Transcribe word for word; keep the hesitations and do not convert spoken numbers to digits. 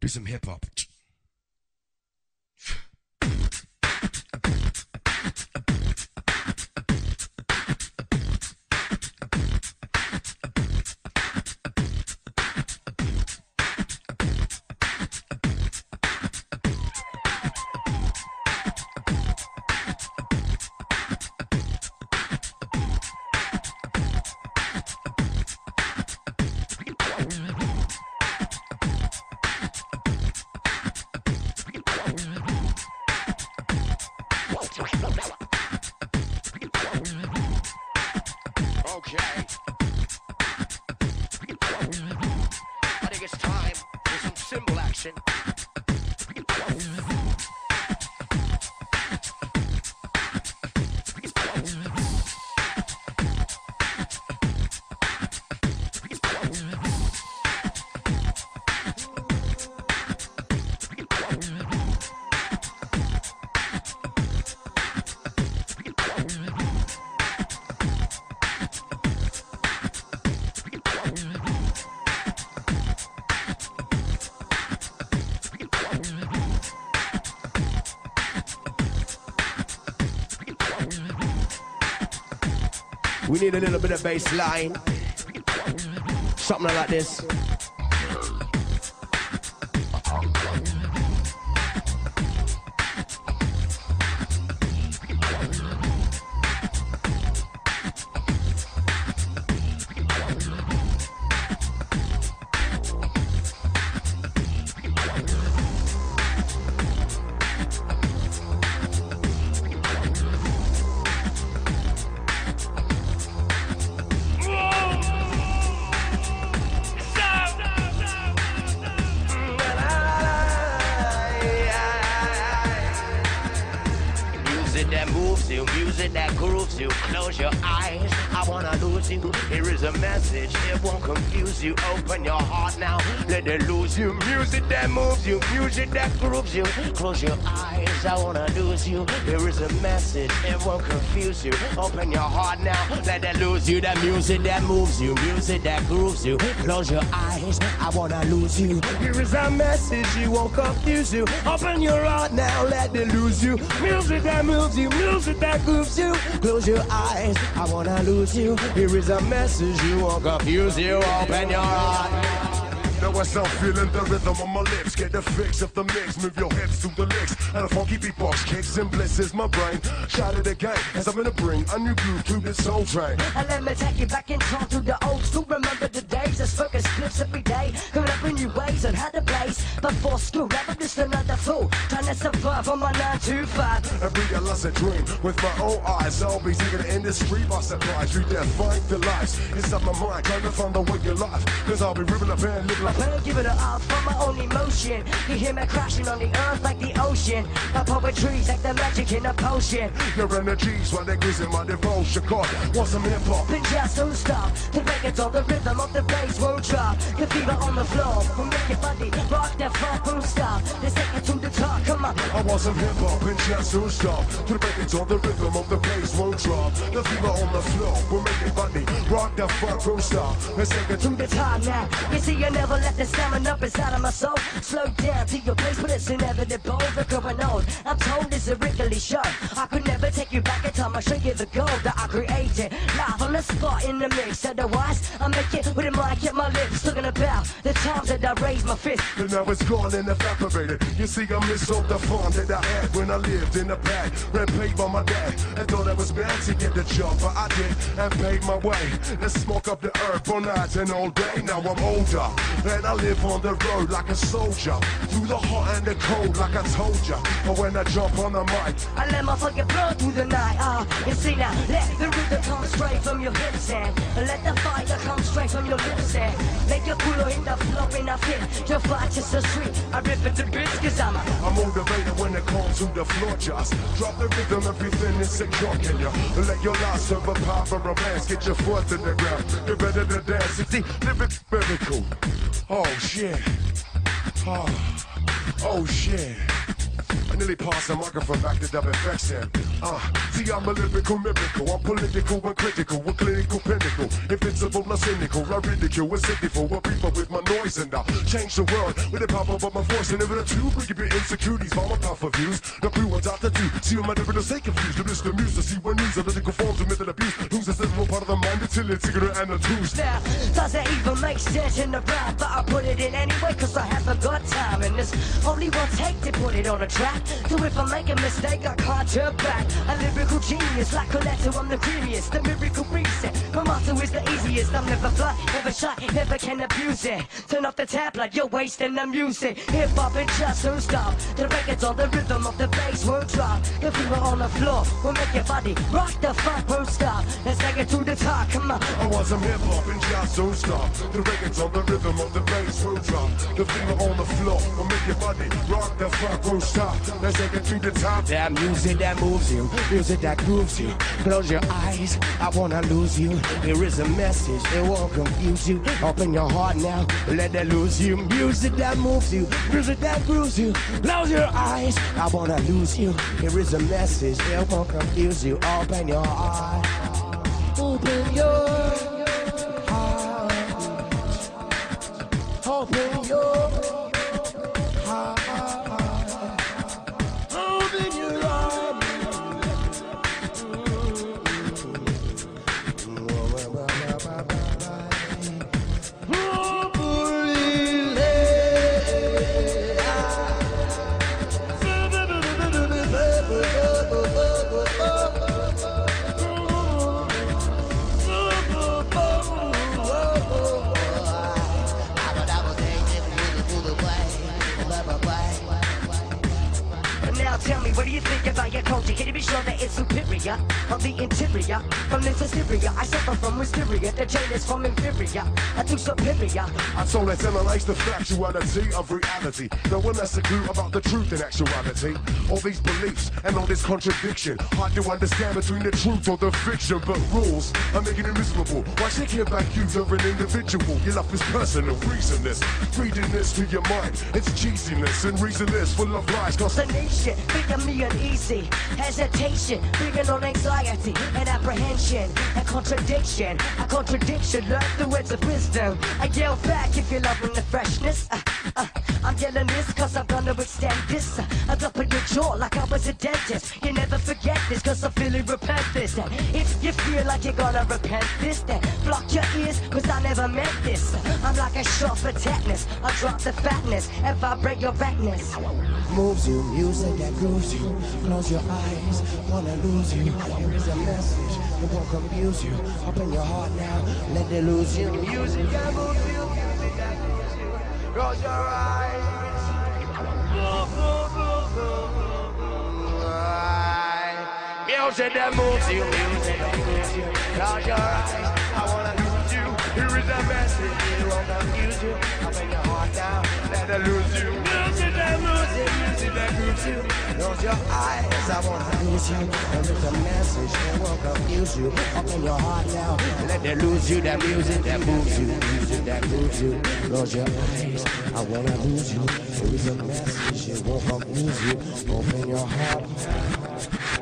Do some hip hop. We need a little bit of bass line. Something like this. Close your eyes, I wanna lose you. There is a message, it won't confuse you. Open your heart now, let it lose you. That music that moves you, music that grooves you. Close your eyes, I wanna lose you. Here is a message, it won't confuse you. Open your heart now, let it lose you. Music that moves you, music that grooves you. Close your eyes, I wanna lose you. Here is a message, it won't confuse you. Open your heart. Now I start feeling the rhythm on my lips. Get the fix of the mix. Move your hips to the licks. And a funky beatbox kicks and blesses my brain. Shout it again as I'm gonna bring a new groove to this soul train. And let me take you back in time to the old school. Remember the days of focus clips every day. Coming up in new ways on how to blaze. Before school, never just another fool. Trying to survive on my nine to five. And realize a dream with my own eyes. I'll be taking the industry by surprise. You dare find the lives inside my mind. Trying to find the way your life. Cause I'll be ripping up and living I better give it up for my own emotion. You hear me crashing on the earth like the ocean. My poetry's like the magic in a potion. Your energies while they're greasing my devotion. Cause want some hip hop. Then just don't stop. The records on the rhythm of the bass won't drop. The fever on the floor will make your body rock that funk won't stop. Let's take it to the top, come on. I want some hip hop and just don't stop. To the records on the rhythm of the bass won't drop. The fever on the floor will make your body rock that funk won't stop. Let's take it to the top now. You see you never let the stamina up inside of my soul. Slow down to your place, but it's inevitable. The going on, I'm told it's a wriggly show. I could never take you back in time. I'll show you the gold that I created. Live on the spot in the mix. Otherwise, I make it with a mic at my lips. Talking about the times that I raised my fist. But now it's gone and evaporated. You see, I miss all the fun that I had when I lived in the pad. Ran paid by my dad. And thought I was bad to get the job, but I did and paid my way. Let's smoke up the herb all night and all day. Now I'm older. And I live on the road like a soldier. Through the hot and the cold like I told ya. But when I jump on the mic, I let my fucking blood through the night. Ah, uh, you see now, let the rhythm come straight from your hips and let the fire come straight from your lips and make your culo in the flow and I fit. Your fight is so sweet. I rip it to bits cause I'm a I'm motivated when it comes to the floor. Just drop the rhythm, everything is secure. Can you let your life serve a power for romance? Get your foot to the ground. You're better to dance. See, living's very cool. Oh shit. Oh, oh shit. And nearly passed the microphone back to Dub F X M. Uh, see, I'm a lyrical miracle. I'm political and critical, a clinical pinnacle. Invincible, not cynical. I ridicule, a sinful, a people with my noise, and I change the world with the power of my voice. And never the two, bring a bit insecurities, my powerful views. The blue ones out the two. See, I'm a different stay confused. The Mister Muse to see when news, political forms of method abuse. Who's the central part of the mind until it's cigarette and the tools. Now, does it even make sense in the rap? But I put it in anyway, cause I haven't got time. And there's only one take to put it on a track. So if I make a mistake, I can't turn back. A lyrical genius, like Coletto, I'm the creamiest. The miracle reset, my motto is the easiest. I'm never fly, never shy, never can abuse it. Turn off the tab like you're wasting the music. Hip hop and just don't stop. The record's on the rhythm of the bass won't drop. The people on the floor will make your body rock, the funk won't stop. Let's take it to the top, come on. I want some hip hop and just don't stop. The record's on the rhythm of the bass won't drop. The finger on the floor will make your body rock, the funk won't stop. Let's take it to the top. That music that moves you, music that grooves you. Close your eyes, I wanna lose you. Here is a message, it won't confuse you. Open your heart now, let it lose you. Music that moves you, music that grooves you. Close your eyes, I wanna lose you. Here is a message, it won't confuse you. Open your heart, open your heart, open your heart, open your heart. Tell me, what do you think about your culture? Can you be sure that it's superior? On the interior, from this hysteria, I suffer from wisteria. The chain is from inferior, I do superior. I so let's analyze the factuality of reality. No one has a clue about the truth in actuality. All these beliefs and all this contradiction, hard to understand between the truth or the fiction. But rules are making it miserable. Why shaking it back you are an individual? Your life is personal, reasonless. Reading this to your mind, it's cheesiness and reasonless, full of lies. Consternation, bringing me uneasy. Hesitation, bringing on anxiety and apprehension and contradiction. A contradiction, learn the words of wisdom. I yell back if you're loving the freshness. Uh, uh, I'm yelling this cause I'm gonna extend this. Uh, I'm dropping your jaw like I was a dentist. You never forget this cause I feel it, repent this. Uh, if you feel like you're gonna repent this, then block your ears cause I never meant this. Uh, I'm like a shot for tetanus. I drop the fatness and vibrate your fatness. Moves you, music that grooves you. Close your eyes, wanna lose you. Here is a message, it won't confuse you. Open your heart now, let it lose you. Music that moves you, music that grooves you. Close your eyes. Music that moves you, music that grooves you. Close your eyes, I wanna lose you. Here is a message, it won't confuse you. Open your heart now, let it lose you. Music that moves you, music that grooves you. Close your eyes, I wanna lose you. There is a message that won't confuse you. Open your heart now, let it lose you. That music that moves you, music that grooves you. Close your eyes, I wanna lose you. There is a message, it won't confuse you. Open your heart.